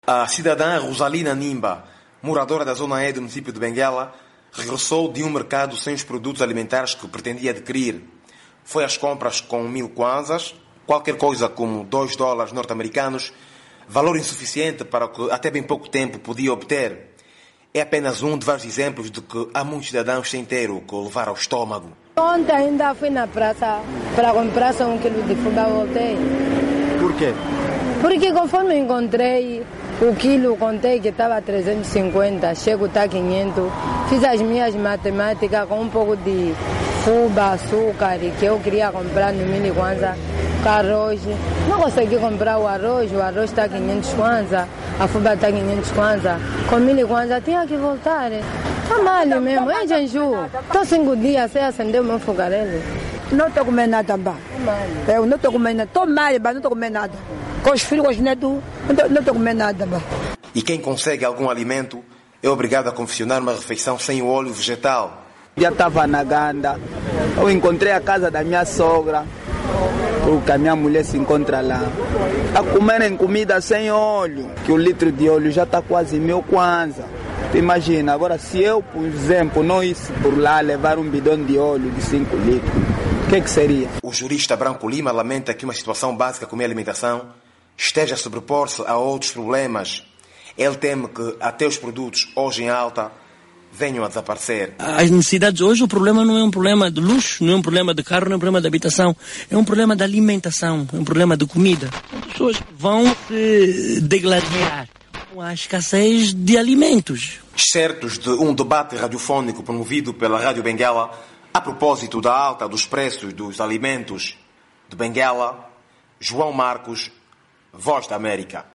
A cidadã Rosalina Nimba, moradora da zona E do município de Benguela, regressou de um mercado sem os produtos alimentares que pretendia adquirir. Foi às compras com 1000 kwanzas, qualquer coisa como $2 norte-americanos, valor insuficiente para o que até bem pouco tempo podia obter. É apenas um de vários exemplos de que há muitos cidadãos sem ter o que levar ao estômago. Ontem ainda fui na praça para comprar só 1 quilo de fubá, voltei. Por quê? Porque conforme encontrei o quilo, contei que estava 350, chego está 500. Fiz as minhas matemáticas com um pouco de fubá, açúcar, que eu queria comprar no mini kwanza, com arroz. Não consegui comprar o arroz está 500 kwanza, a fubá está 500 kwanza. Com mini kwanza tinha que voltar. Está mal mesmo, é Janju. Estou 5 dias sem acender o meu fogareiro. Não estou comendo nada, bah. Eu não estou comendo nada. Estou mal, bah, não estou comendo nada. Com os filhos, com os netos, não estou comendo nada, bah. E quem consegue algum alimento é obrigado a confeccionar uma refeição sem o óleo vegetal. Já estava na Ganda, eu encontrei a casa da minha sogra, porque a minha mulher se encontra lá, a comerem comida sem óleo, que o litro de óleo já está quase 1000 kwanza. Imagina, agora se eu, por exemplo, nãoisse por lá levar um bidão de óleo de 5 litros, o que seria? O jurista Branco Lima lamenta que uma situação básica como a alimentação esteja a sobrepor-se a outros problemas. Ele teme que até os produtos hoje em alta venham a desaparecer. As necessidades hoje, o problema não é um problema de luxo, não é um problema de carro, não é um problema de habitação, é um problema de alimentação, é um problema de comida. As pessoas vão se degladiar com a escassez de alimentos. Certos de um debate radiofónico promovido pela Rádio Benguela a propósito da alta dos preços dos alimentos de Benguela, João Marcos, Voz da América.